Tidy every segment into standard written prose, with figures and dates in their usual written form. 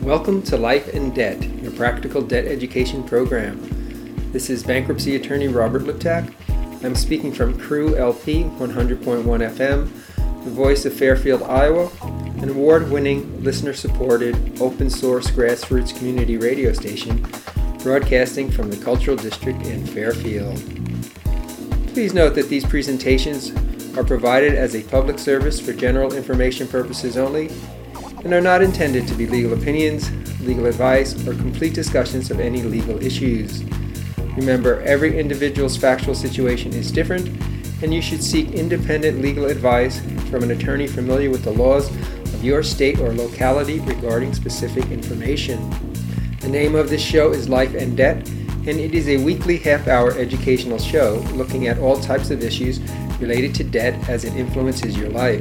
Welcome to Life in Debt, your practical debt education program. This is bankruptcy attorney Robert Liptak. I'm speaking from Crew LP 100.1 FM, the voice of Fairfield, Iowa, an award-winning, listener-supported, open-source grassroots community radio station broadcasting from the Cultural District in Fairfield. Please note that these presentations are provided as a public service for general information purposes only and are not intended to be legal opinions, legal advice, or complete discussions of any legal issues. Remember, every individual's factual situation is different, and you should seek independent legal advice from an attorney familiar with the laws of your state or locality regarding specific information. The name of this show is Life and Debt, and it is a weekly half-hour educational show looking at all types of issues related to debt as it influences your life.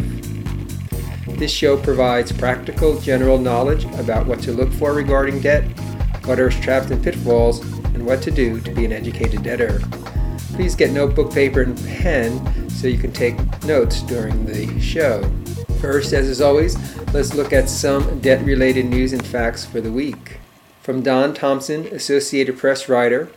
This show provides practical general knowledge about what to look for regarding debt, what are traps and pitfalls, and what to do to be an educated debtor. Please get notebook, paper, and pen so you can take notes during the show. First, as is always, let's look at some debt-related news and facts for the week. From Don Thompson, Associated Press writer,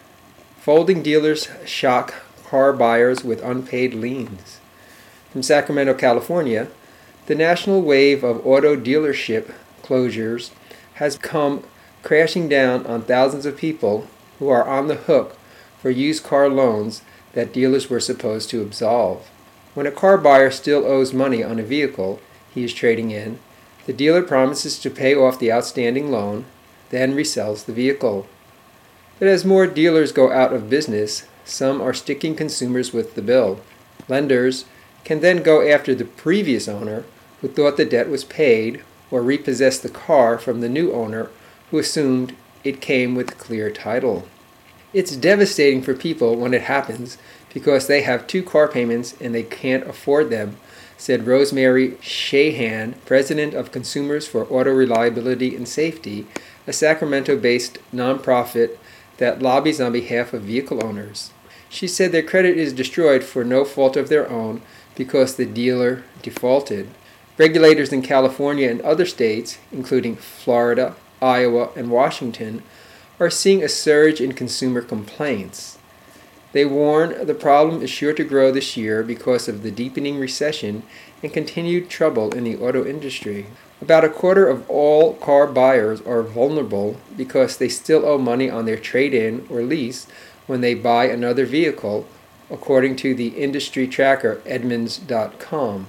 folding dealers shock car buyers with unpaid liens. From Sacramento, California, the national wave of auto dealership closures has come crashing down on thousands of people who are on the hook for used car loans that dealers were supposed to absolve. When a car buyer still owes money on a vehicle he is trading in, the dealer promises to pay off the outstanding loan, then resells the vehicle. But as more dealers go out of business, some are sticking consumers with the bill. Lenders can then go after the previous owner who thought the debt was paid, or repossess the car from the new owner who assumed it came with clear title. It's devastating for people when it happens because they have two car payments and they can't afford them, said Rosemary Shahan, president of Consumers for Auto Reliability and Safety, a Sacramento-based nonprofit that lobbies on behalf of vehicle owners. She said their credit is destroyed for no fault of their own because the dealer defaulted. Regulators in California and other states, including Florida, Iowa, and Washington, are seeing a surge in consumer complaints. They warn the problem is sure to grow this year because of the deepening recession and continued trouble in the auto industry. About a quarter of all car buyers are vulnerable because they still owe money on their trade-in or lease when they buy another vehicle, according to the industry tracker Edmunds.com.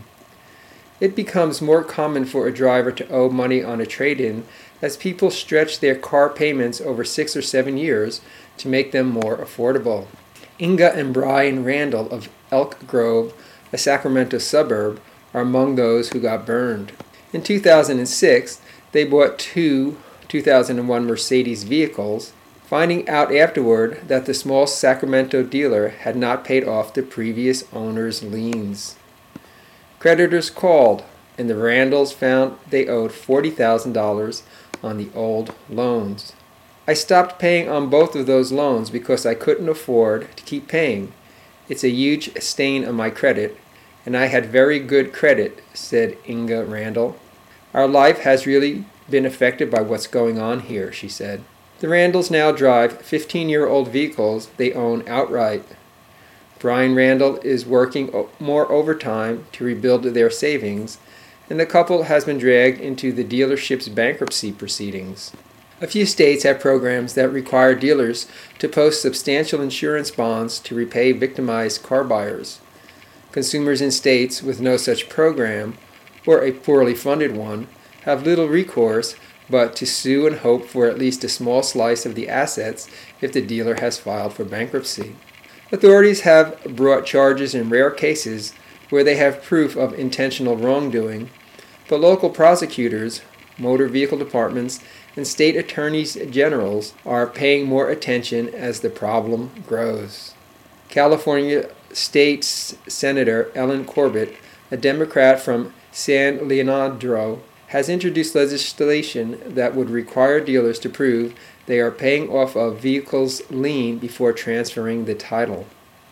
It becomes more common for a driver to owe money on a trade-in as people stretch their car payments over 6 or 7 years to make them more affordable. Inga and Brian Randall of Elk Grove, a Sacramento suburb, are among those who got burned. In 2006, they bought two 2001 Mercedes vehicles, finding out afterward that the small Sacramento dealer had not paid off the previous owner's liens. Creditors called, and the Randalls found they owed $40,000 on the old loans. I stopped paying on both of those loans because I couldn't afford to keep paying. It's a huge stain on my credit, and I had very good credit, said Inga Randall. Our life has really been affected by what's going on here, she said. The Randalls now drive 15-year-old vehicles they own outright. Brian Randall is working more overtime to rebuild their savings, and the couple has been dragged into the dealership's bankruptcy proceedings. A few states have programs that require dealers to post substantial insurance bonds to repay victimized car buyers. Consumers in states with no such program, or a poorly funded one, have little recourse but to sue and hope for at least a small slice of the assets if the dealer has filed for bankruptcy. Authorities have brought charges in rare cases where they have proof of intentional wrongdoing, but local prosecutors, motor vehicle departments, and state attorneys generals are paying more attention as the problem grows. California State Senator Ellen Corbett, a Democrat from San Leandro, has introduced legislation that would require dealers to prove they are paying off a vehicle's lien before transferring the title.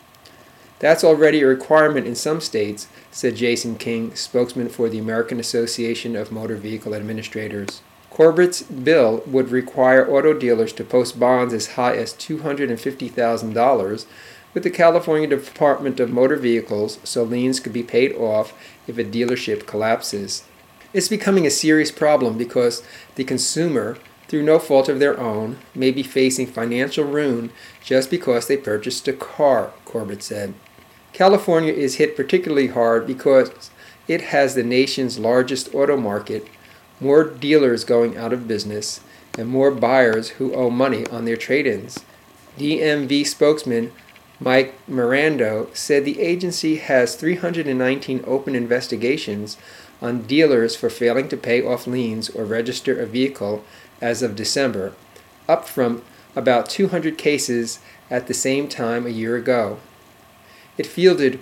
That's already a requirement in some states, said Jason King, spokesman for the American Association of Motor Vehicle Administrators. Corbett's bill would require auto dealers to post bonds as high as $250,000 with the California Department of Motor Vehicles so liens could be paid off if a dealership collapses. It's becoming a serious problem because the consumer, through no fault of their own, may be facing financial ruin just because they purchased a car, Corbett said. California is hit particularly hard because it has the nation's largest auto market, more dealers going out of business, and more buyers who owe money on their trade-ins. DMV spokesman Mike Mirando said the agency has 319 open investigations on dealers for failing to pay off liens or register a vehicle as of December, up from about 200 cases at the same time a year ago. It fielded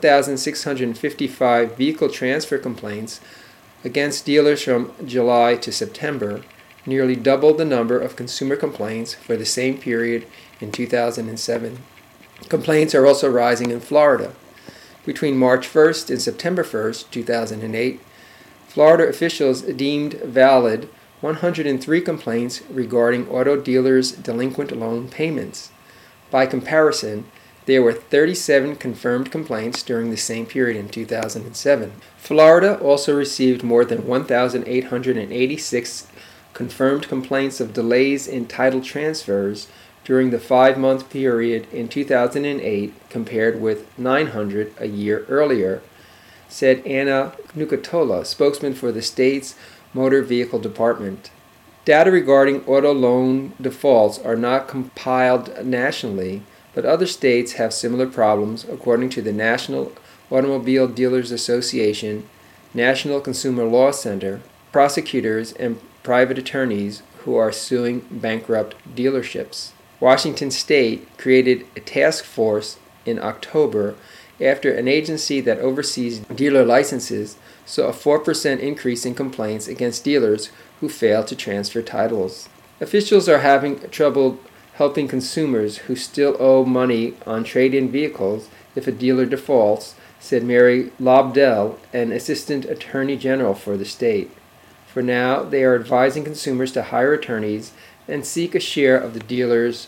1,655 vehicle transfer complaints against dealers from July to September, nearly double the number of consumer complaints for the same period in 2007. Complaints are also rising in Florida. Between March 1st and September 1st, 2008, Florida officials deemed valid 103 complaints regarding auto dealers' delinquent loan payments. By comparison, there were 37 confirmed complaints during the same period in 2007. Florida also received more than 1,886 confirmed complaints of delays in title transfers during the 5-month period in 2008 compared with 900 a year earlier, said Anna Nucatola, spokesman for the state's Motor Vehicle Department. Data regarding auto loan defaults are not compiled nationally, but other states have similar problems, according to the National Automobile Dealers Association, National Consumer Law Center, prosecutors, and private attorneys who are suing bankrupt dealerships. Washington State created a task force in October after an agency that oversees dealer licenses saw a 4% increase in complaints against dealers who fail to transfer titles. Officials are having trouble helping consumers who still owe money on trade-in vehicles if a dealer defaults, said Mary Lobdell, an assistant attorney general for the state. For now, they are advising consumers to hire attorneys and seek a share of the dealer's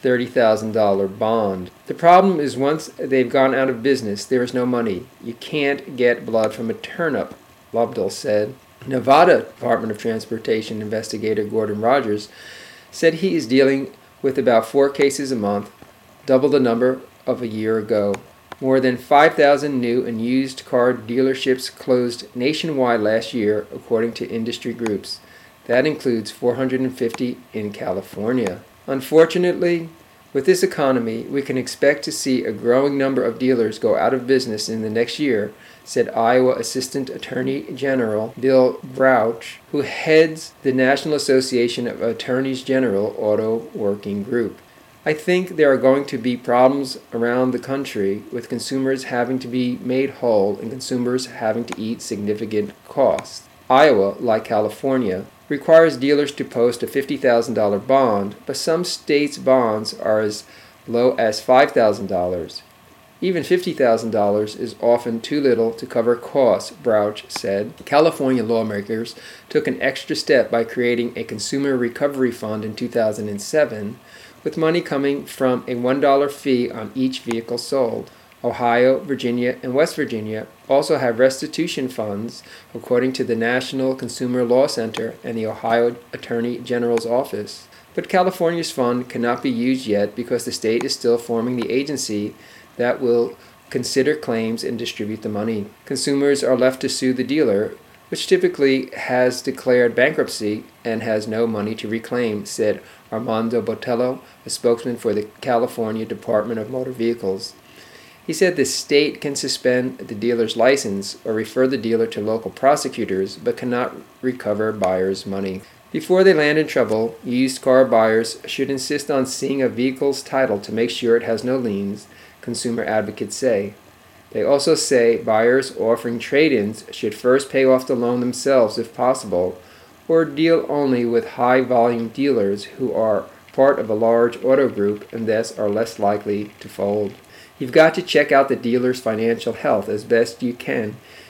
$30,000 bond. The problem is once they've gone out of business, there is no money. You can't get blood from a turnip, Lobdell said. Nevada Department of Transportation investigator Gordon Rogers said he is dealing with about 4 cases a month, double the number of a year ago. More than 5,000 new and used car dealerships closed nationwide last year, according to industry groups. That includes 450 in California. Unfortunately, with this economy, we can expect to see a growing number of dealers go out of business in the next year, said Iowa Assistant Attorney General Bill Brouch, who heads the National Association of Attorneys General Auto Working Group. I think there are going to be problems around the country with consumers having to be made whole and consumers having to eat significant costs. Iowa, like California, requires dealers to post a $50,000 bond, but some states' bonds are as low as $5,000. Even $50,000 is often too little to cover costs, Brouch said. California lawmakers took an extra step by creating a consumer recovery fund in 2007, with money coming from a $1 fee on each vehicle sold. Ohio, Virginia, and West Virginia also have restitution funds, according to the National Consumer Law Center and the Ohio Attorney General's Office. But California's fund cannot be used yet because the state is still forming the agency that will consider claims and distribute the money. Consumers are left to sue the dealer, which typically has declared bankruptcy and has no money to reclaim, said Armando Botello, a spokesman for the California Department of Motor Vehicles. He said the state can suspend the dealer's license or refer the dealer to local prosecutors, but cannot recover buyers' money. Before they land in trouble, used car buyers should insist on seeing a vehicle's title to make sure it has no liens, consumer advocates say. They also say buyers offering trade-ins should first pay off the loan themselves if possible, or deal only with high-volume dealers who are part of a large auto group and thus are less likely to fold. You've got to check out the dealer's financial health as best you can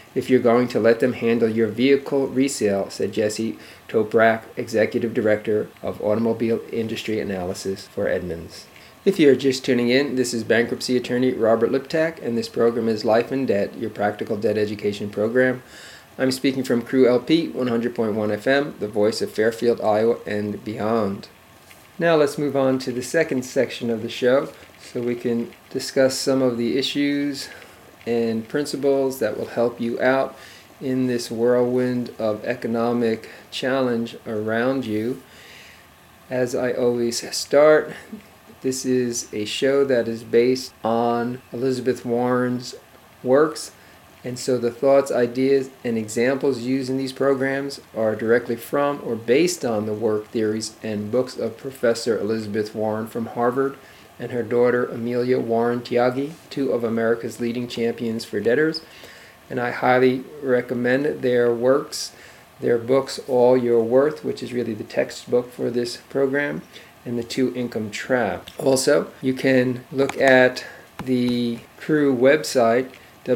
if you're going to let them handle your vehicle resale, said Jesse Toprak, Executive Director of Automobile Industry Analysis for Edmunds. If you're just tuning in, this is bankruptcy attorney Robert Liptak, and this program is Life in Debt, your practical debt education program. I'm speaking from Crew LP 100.1 FM, the voice of Fairfield, Iowa, and beyond. Now let's move on to the second section of the show so we can discuss some of the issues and principles that will help you out in this whirlwind of economic challenge around you. As I always start, this is a show that is based on Elizabeth Warren's works, and so the thoughts, ideas, and examples used in these programs are directly from or based on the work, theories, and books of Professor Elizabeth Warren from Harvard and her daughter Amelia Warren Tyagi, two of America's leading champions for debtors. And I highly recommend their works, their books, All Your Worth, which is really the textbook for this program, and The Two Income Trap. Also, you can look at the Crew website,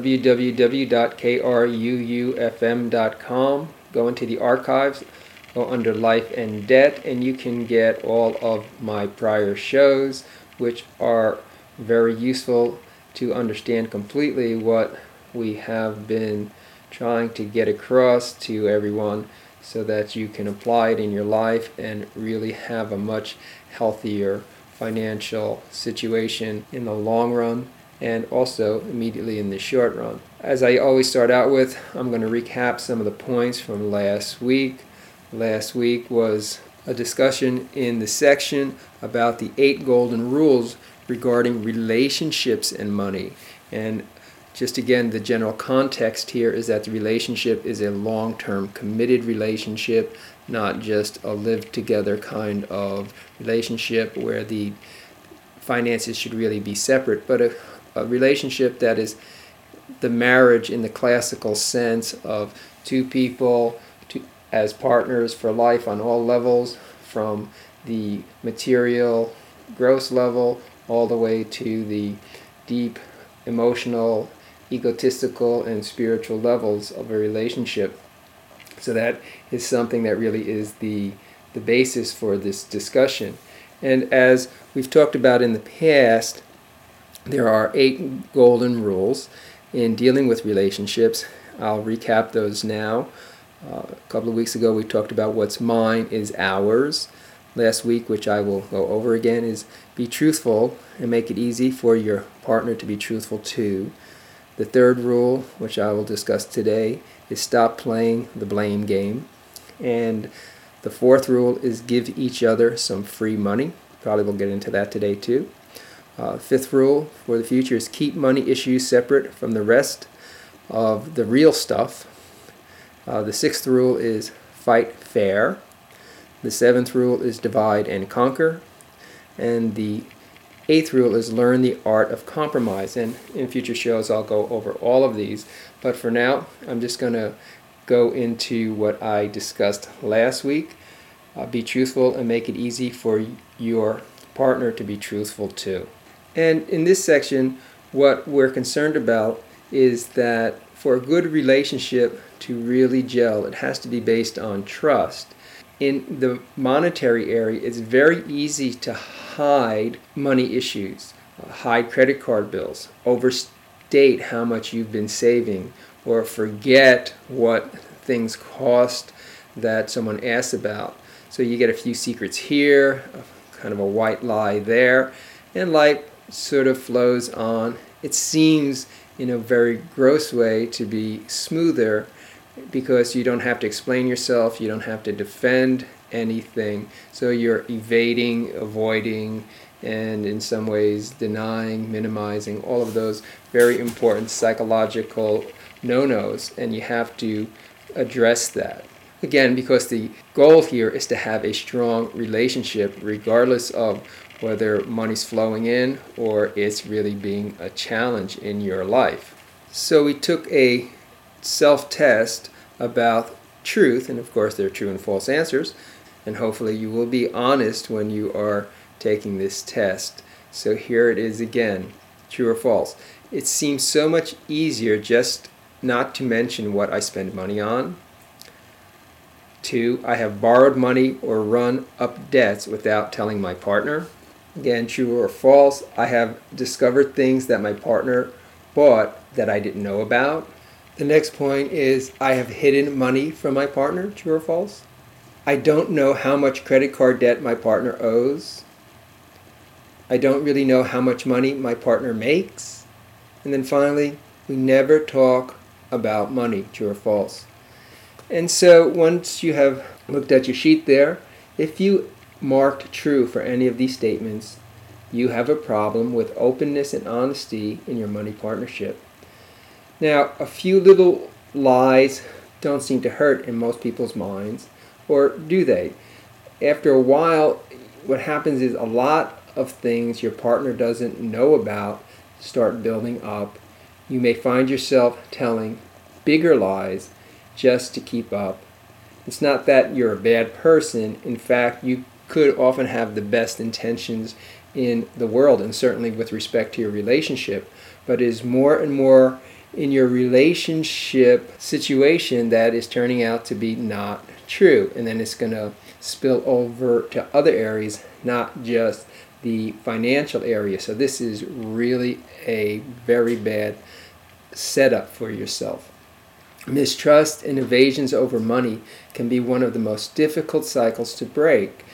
www.kruufm.com. Go into the archives, go under Life and Debt, and you can get all of my prior shows, which are very useful to understand completely what we have been trying to get across to everyone, so that you can apply it in your life and really have a much healthier financial situation in the long run and also immediately in the short run. As I always start out with, I'm going to recap some of the points from last week. Last week was a discussion in the section about the 8 golden rules regarding relationships and money. And just again, the general context here is that the relationship is a long-term committed relationship, not just a live-together kind of relationship where the finances should really be separate, but a relationship that is the marriage in the classical sense of two people as partners for life on all levels, from the material gross level all the way to the deep emotional, egotistical, and spiritual levels of a relationship. So that is something that really is the basis for this discussion. And as we've talked about in the past, there are 8 golden rules in dealing with relationships. I'll recap those now. A couple of weeks ago we talked about what's mine is ours. Last week, which I will go over again, is be truthful and make it easy for your partner to be truthful too. The third rule, which I will discuss today, is stop playing the blame game. And the fourth rule is give each other some free money. Probably we'll get into that today too. Fifth rule for the future is keep money issues separate from the rest of the real stuff. The sixth rule is fight fair. The seventh rule is divide and conquer. And the eighth rule is learn the art of compromise. And in future shows I'll go over all of these. But for now, I'm just going to go into what I discussed last week. Be truthful and make it easy for your partner to be truthful too. And in this section, what we're concerned about is that for a good relationship to really gel, it has to be based on trust. In the monetary area, it's very easy to hide money issues, hide credit card bills, overstate how much you've been saving, or forget what things cost that someone asks about. So you get a few secrets here, kind of a white lie there, and life sort of flows on. It seems in a very gross way to be smoother, because you don't have to explain yourself, you don't have to defend anything, so you're evading, avoiding, and in some ways denying, minimizing, all of those very important psychological no-nos, and you have to address that. Again, because the goal here is to have a strong relationship regardless of whether money's flowing in or it's really being a challenge in your life. So we took a self-test about truth, and of course there are true and false answers, and hopefully you will be honest when you are taking this test. So here it is again, true or false. It seems so much easier just not to mention what I spend money on. 2, I have borrowed money or run up debts without telling my partner. Again, true or false, I have discovered things that my partner bought that I didn't know about. The next point is I have hidden money from my partner. True or false? I don't know how much credit card debt my partner owes. I don't really know how much money my partner makes. And then finally, we never talk about money. True or false? And so once you have looked at your sheet there, if you marked true for any of these statements, you have a problem with openness and honesty in your money partnership. Now, a few little lies don't seem to hurt in most people's minds, or do they? After a while, what happens is a lot of things your partner doesn't know about start building up. You may find yourself telling bigger lies just to keep up. It's not that you're a bad person. In fact, you could often have the best intentions in the world, and certainly with respect to your relationship, but it is more and more in your relationship situation that is turning out to be not true, and then it's going to spill over to other areas, not just the financial area. So this is really a very bad setup for yourself. Mistrust and evasions over money can be one of the most difficult cycles to break.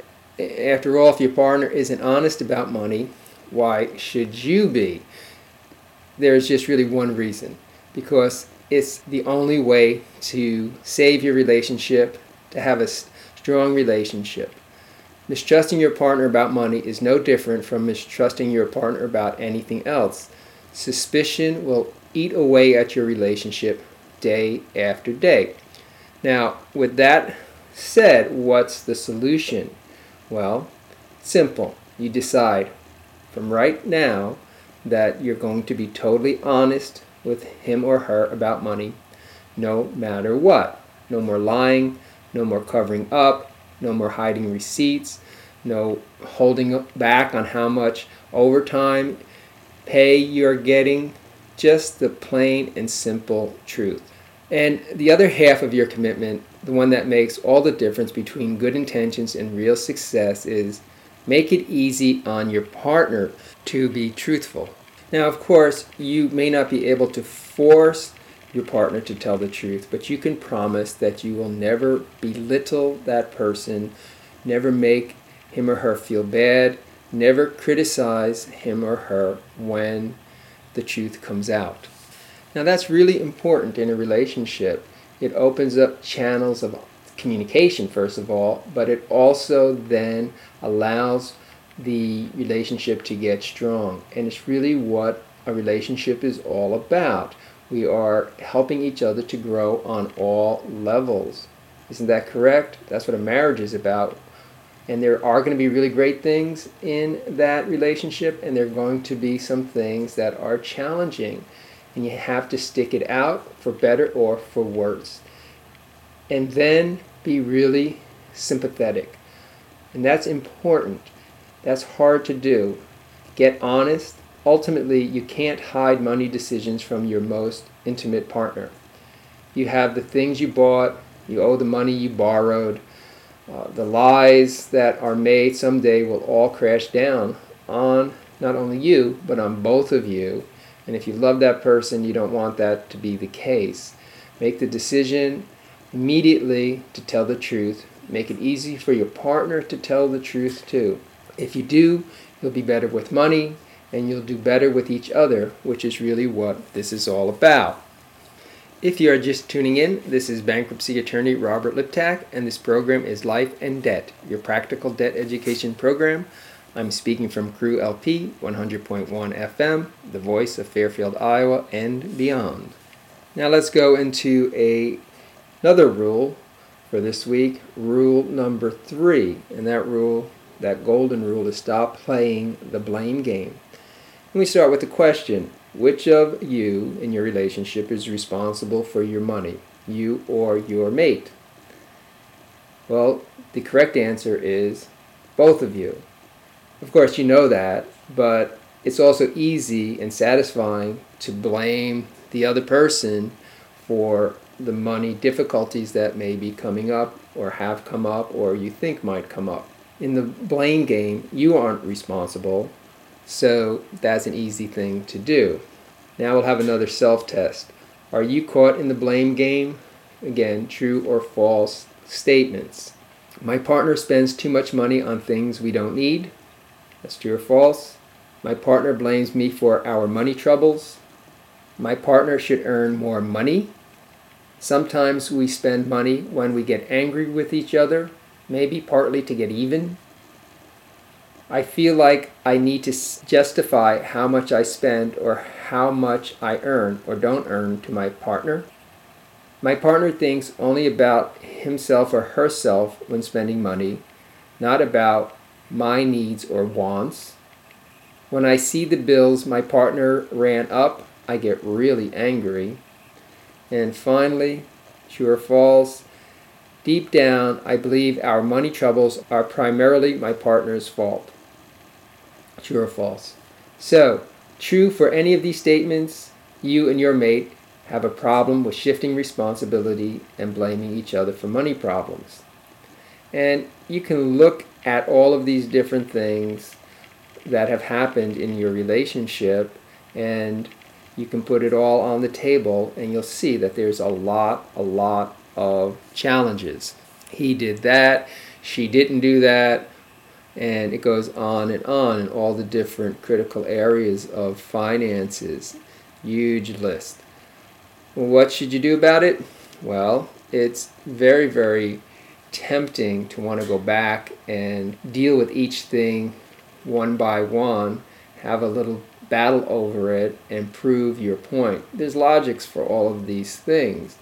After all, if your partner isn't honest about money, why should you be? There's just really one reason, because it's the only way to save your relationship, to have a strong relationship. Mistrusting your partner about money is no different from mistrusting your partner about anything else. Suspicion will eat away at your relationship day after day. Now, with that said, what's the solution? Well, simple. You decide from right now that you're going to be totally honest with him or her about money, no matter what. No more lying, no more covering up, no more hiding receipts, no holding back on how much overtime pay you're getting. Just the plain and simple truth. And the other half of your commitment, the one that makes all the difference between good intentions and real success, is make it easy on your partner to be truthful. Now, of course, you may not be able to force your partner to tell the truth, but you can promise that you will never belittle that person, never make him or her feel bad, never criticize him or her when the truth comes out. Now, that's really important in a relationship. It opens up channels of communication, first of all, but it also then allows the relationship to get strong. And it's really what a relationship is all about. We are helping each other to grow on all levels. Isn't that correct? That's what a marriage is about. And there are going to be really great things in that relationship, and there are going to be some things that are challenging. And you have to stick it out for better or for worse. And then be really sympathetic. And that's important. That's hard to do. Get honest. Ultimately, you can't hide money decisions from your most intimate partner. You have the things you bought. You owe the money you borrowed. The lies that are made someday will all crash down on not only you, but on both of you. And if you love that person, you don't want that to be the case. Make the decision immediately to tell the truth. Make it easy for your partner to tell the truth too. If you do, you'll be better with money, and you'll do better with each other, which is really what this is all about. If you are just tuning in, this is bankruptcy attorney Robert Liptak, and this program is Life and Debt, your practical debt education program. I'm speaking from Crew LP 100.1 FM, the voice of Fairfield, Iowa, and beyond. Now let's go into another rule for this week, rule number 3, and that golden rule is stop playing the blame game. And we start with the question, which of you in your relationship is responsible for your money, you or your mate? Well, the correct answer is both of you. Of course, you know that, but it's also easy and satisfying to blame the other person for the money difficulties that may be coming up or have come up or you think might come up. In the blame game, you aren't responsible, so that's an easy thing to do. Now we'll have another self-test. Are you caught in the blame game? Again, true or false statements. My partner spends too much money on things we don't need. That's true or false. My partner blames me for our money troubles. My partner should earn more money. Sometimes we spend money when we get angry with each other, maybe partly to get even. I feel like I need to justify how much I spend or how much I earn or don't earn to my partner. My partner thinks only about himself or herself when spending money, not about my needs or wants. When I see the bills my partner ran up, I get really angry. And finally, true or false, deep down, I believe our money troubles are primarily my partner's fault. True or false? So, true for any of these statements, you and your mate have a problem with shifting responsibility and blaming each other for money problems. And you can look at all of these different things that have happened in your relationship and you can put it all on the table and you'll see that there's a lot of challenges. He did that, she didn't do that, and it goes on in all the different critical areas of finances. Huge list. What should you do about it? Well, it's very, very tempting to want to go back and deal with each thing one by one, have a little battle over it, and prove your point. There's logics for all of these things.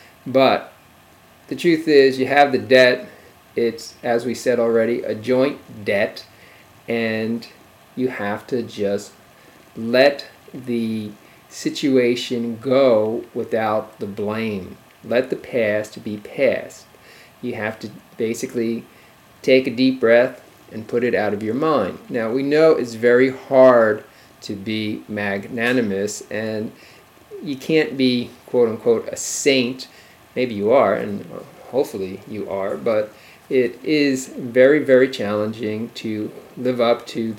But the truth is, you have the debt. It's, as we said already, a joint debt, and you have to just let the situation go without the blame. Let the past be past. You have to basically take a deep breath and put it out of your mind. Now, we know it's very hard to be magnanimous, and you can't be, quote unquote, a saint. Maybe you are, and hopefully you are, but it is very, very challenging to live up to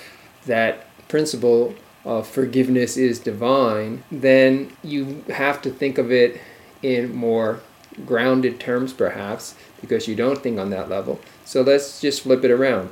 that principle of forgiveness is divine. Then you have to think of it in more grounded terms, perhaps, because you don't think on that level. So let's just flip it around.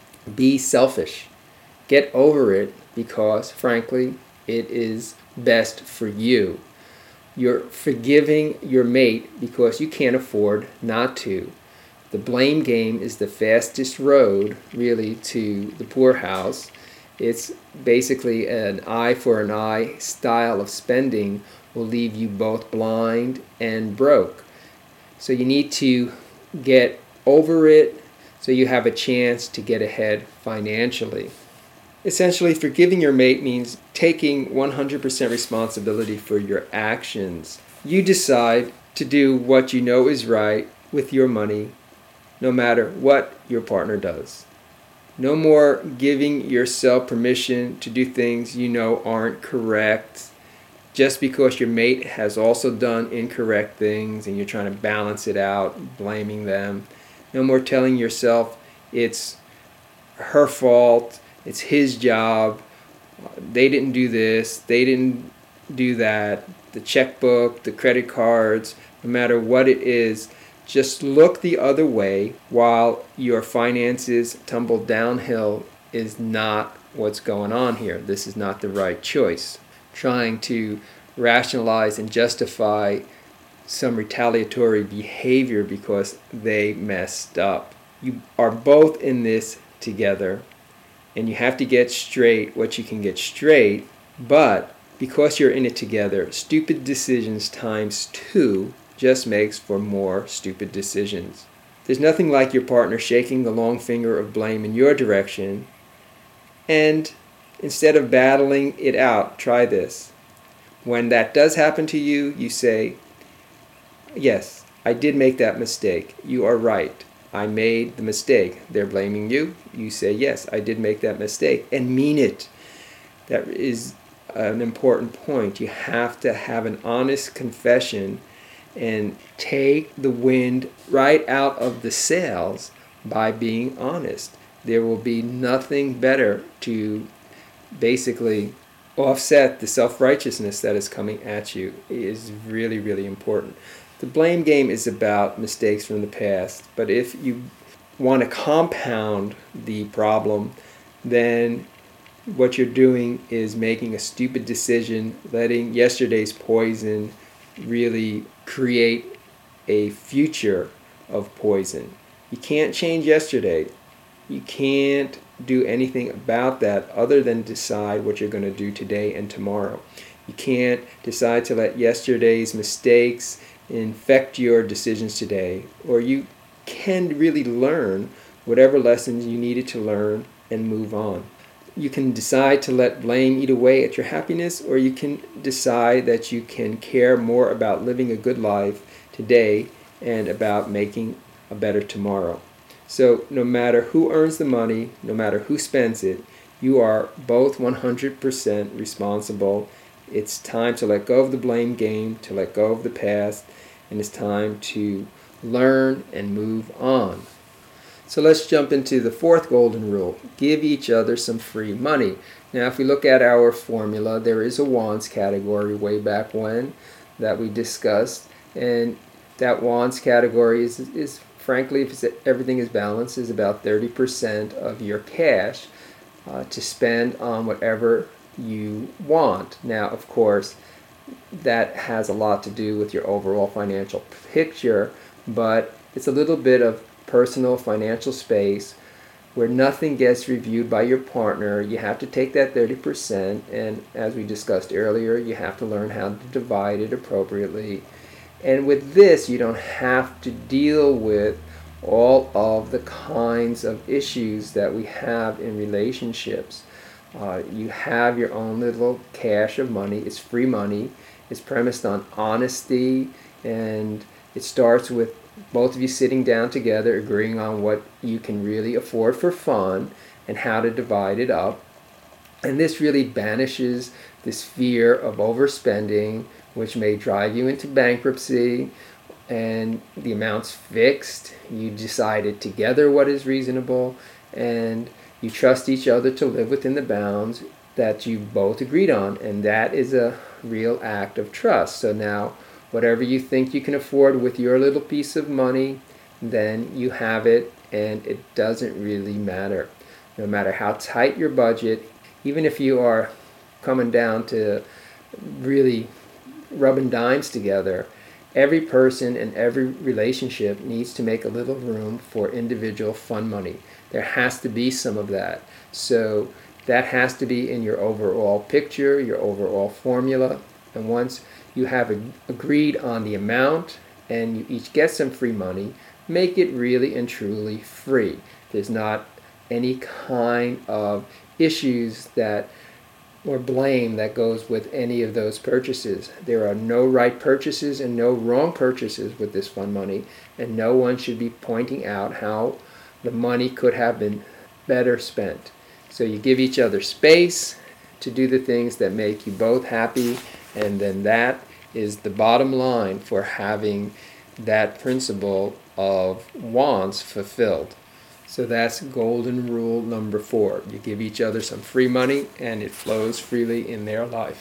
Be selfish. Get over it, because frankly, it is best for you. You're forgiving your mate because you can't afford not to. The blame game is the fastest road, really, to the poorhouse. It's basically an eye for an eye style of spending will leave you both blind and broke. So you need to get over it so you have a chance to get ahead financially. Essentially, forgiving your mate means taking 100% responsibility for your actions. You decide to do what you know is right with your money, no matter what your partner does. No more giving yourself permission to do things you know aren't correct just because your mate has also done incorrect things and you're trying to balance it out, blaming them. No more telling yourself it's her fault, it's his job, they didn't do this, they didn't do that, the checkbook, the credit cards, no matter what it is, just look the other way while your finances tumble downhill is not what's going on here. This is not the right choice. Trying to rationalize and justify some retaliatory behavior because they messed up. You are both in this together, and you have to get straight what you can get straight, but because you're in it together, stupid decisions times 2 just makes for more stupid decisions. There's nothing like your partner shaking the long finger of blame in your direction, and instead of battling it out, try this. When that does happen to you, you say, yes, I did make that mistake. You are right. I made the mistake. They're blaming you. You say, yes, I did make that mistake, and mean it. That is an important point. You have to have an honest confession and take the wind right out of the sails by being honest. There will be nothing better to basically offset the self-righteousness that is coming at you. It is really, really important. The blame game is about mistakes from the past, but if you want to compound the problem, then what you're doing is making a stupid decision, letting yesterday's poison really create a future of poison. You can't change yesterday. You can't do anything about that other than decide what you're going to do today and tomorrow. You can't decide to let yesterday's mistakes infect your decisions today, or you can really learn whatever lessons you needed to learn and move on. You can decide to let blame eat away at your happiness, or you can decide that you can care more about living a good life today and about making a better tomorrow. So no matter who earns the money, no matter who spends it, you are both 100% responsible. It's time to let go of the blame game, to let go of the past, and it's time to learn and move on. So let's jump into the fourth golden rule. Give each other some free money. Now, if we look at our formula, there is a wants category way back when that we discussed, and that wants category is frankly, if everything is balanced, is about 30% of your cash to spend on whatever you want. Now, of course, that has a lot to do with your overall financial picture, but it's a little bit of personal financial space where nothing gets reviewed by your partner. You have to take that 30%, and as we discussed earlier, you have to learn how to divide it appropriately. And with this, you don't have to deal with all of the kinds of issues that we have in relationships. You have your own little cache of money. It's free money. It's premised on honesty, and it starts with both of you sitting down together, agreeing on what you can really afford for fun and how to divide it up. And this really banishes this fear of overspending, which may drive you into bankruptcy, and the amount's fixed. You decided together what is reasonable, and you trust each other to live within the bounds that you both agreed on, and that is a real act of trust. So now, whatever you think you can afford with your little piece of money, then you have it, and it doesn't really matter. No matter how tight your budget, even if you are coming down to really rubbing dimes together, every person and every relationship needs to make a little room for individual fun money. There has to be some of that. So that has to be in your overall picture, your overall formula. And once you have agreed on the amount and you each get some free money, make it really and truly free. There's not any kind of issues that or blame that goes with any of those purchases. There are no right purchases and no wrong purchases with this fun money, and no one should be pointing out how the money could have been better spent. So you give each other space to do the things that make you both happy, and then that is the bottom line for having that principle of wants fulfilled. So that's golden rule number 4. You give each other some free money, and it flows freely in their life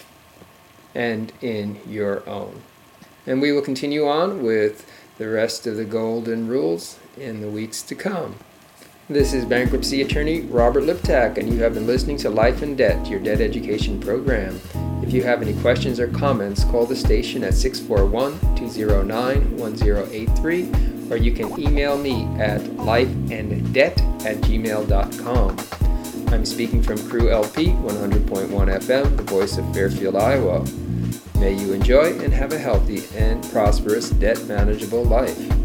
and in your own. And we will continue on with the rest of the golden rules in the weeks to come. This is bankruptcy attorney Robert Liptak, and you have been listening to Life in Debt, your debt education program. If you have any questions or comments, call the station at 641-209-1083, or you can email me at lifeanddebt@gmail.com. I'm speaking from Crew LP 100.1 FM, the voice of Fairfield, Iowa. May you enjoy and have a healthy and prosperous debt manageable life.